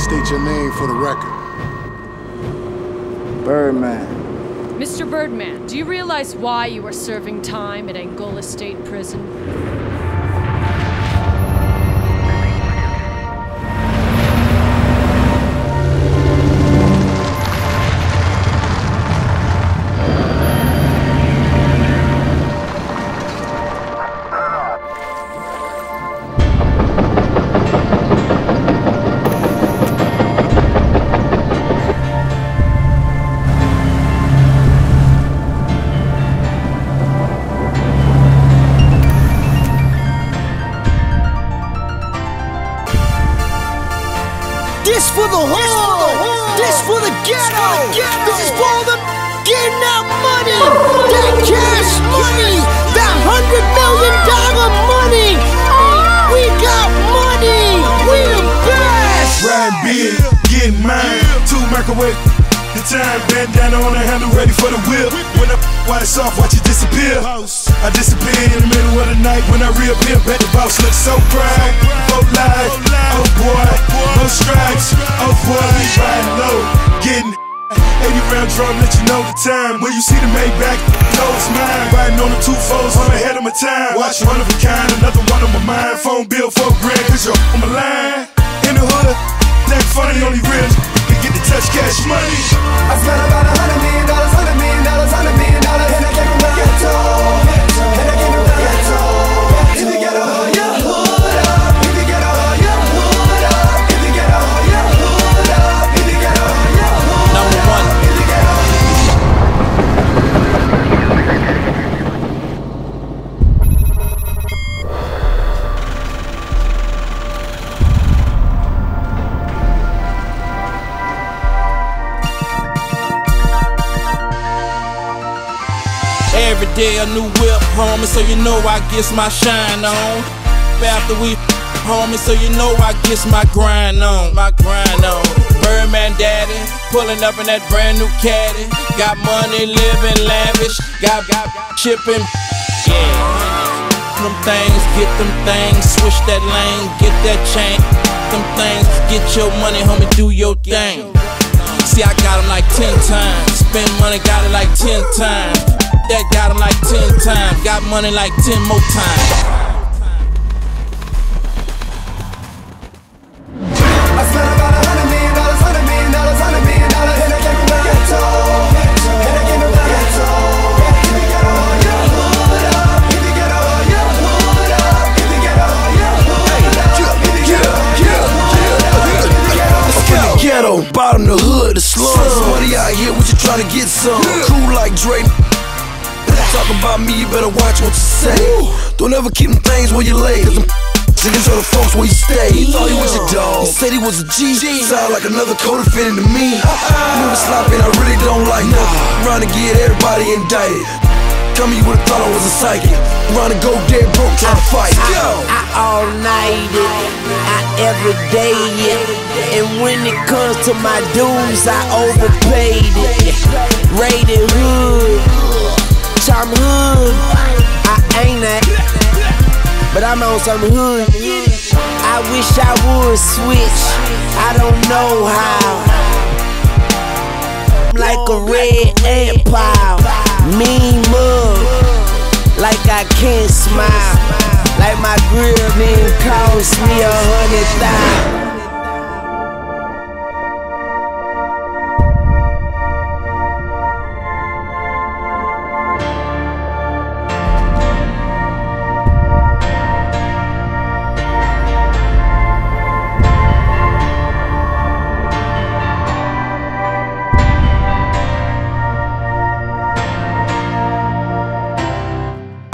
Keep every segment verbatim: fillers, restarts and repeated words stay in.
State your name for the record. Birdman. Mister Birdman, do you realize why you are serving time at Angola State Prison? This for the hood, this for the ghetto, this is for them getting that money, that cash money, that hundred million dollar money. We got money, we the best. Riding big, getting mine, two microwave. The time, bandana on the handle, ready for the whip. When I while it's off, watch it disappear. I disappear in the middle of the night when I reappear. Bet the boss looks so proud. Oh live, oh boy, no stripes. Oh boy, we riding low, getting eighty round drum, let you know the time. When you see the Maybach, know it's mine. Riding on the two fours, I'm ahead of my time. Watch one of a kind, another one on my mind. Phone bill for a grand, cause you're on my line. In the hood, that funny, only real can get the touch cash money. I spent about a hundred million dollars, hundred million dollars, hundred million dollars, and I came from the ghetto, and I came from the ghetto. If you get a hood, your hood up. If you get a hood, your hood up. If you get a hood, your hood up. If you get a hood, your hood up. Number one. If you get a hood. Every day a new whip, homie, so you know I gets my shine on. After we homie, so you know I gets my grind on, my grind on. Birdman daddy, pulling up in that brand new caddy. Got money, living lavish, got, got chipping, yeah. Them things, get them things, switch that lane, get that chain. Them things, get your money, homie, do your thing. See, I got them like ten times, spend money, got it like ten times. That got him like ten times, got money like ten more times. I spent about a hundred million dollars, hundred million dollars, hundred million dollars, and I came from the ghetto, and I came from the ghetto. If you get a hood, your hood up. If you get a hood, your hood up. If you get a hood, your hood up. If you get a hood, your hood up. If you get a hood, From the ghetto, bottom the hood, the slums. Money out here, what you trying to get some? Cool like Drake. Talk about me, you better watch what you say. Don't ever keep them things where you lay. Cause them niggas are the folks where you stay. He thought he was your dog, he said he was a G. Sound like another co-defendant to me. Moving sloppy and I really don't like nothing. Trying to get everybody indicted. Tell me you would've thought I was a psychic. Trying to go dead broke, trying to fight. I, I all night it, I every day it. And when it comes to my dues, I overpaid it. Rated hood, I'm hood, I ain't that, but I'm on some hood. I wish I would switch, I don't know how. Like a red empire, mean mug, like I can't smile. Like my grill didn't cost me a hundred thousand.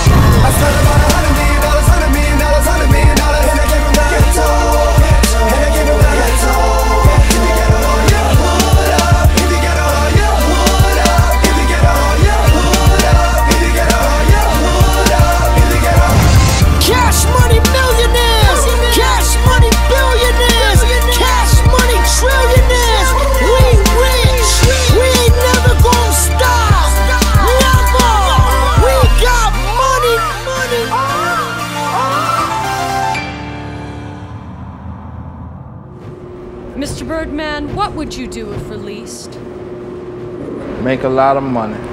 hundred million dollars, hundred million dollars, and I came from the ghetto, and I Mister Birdman, what would you do if released? Make a lot of money.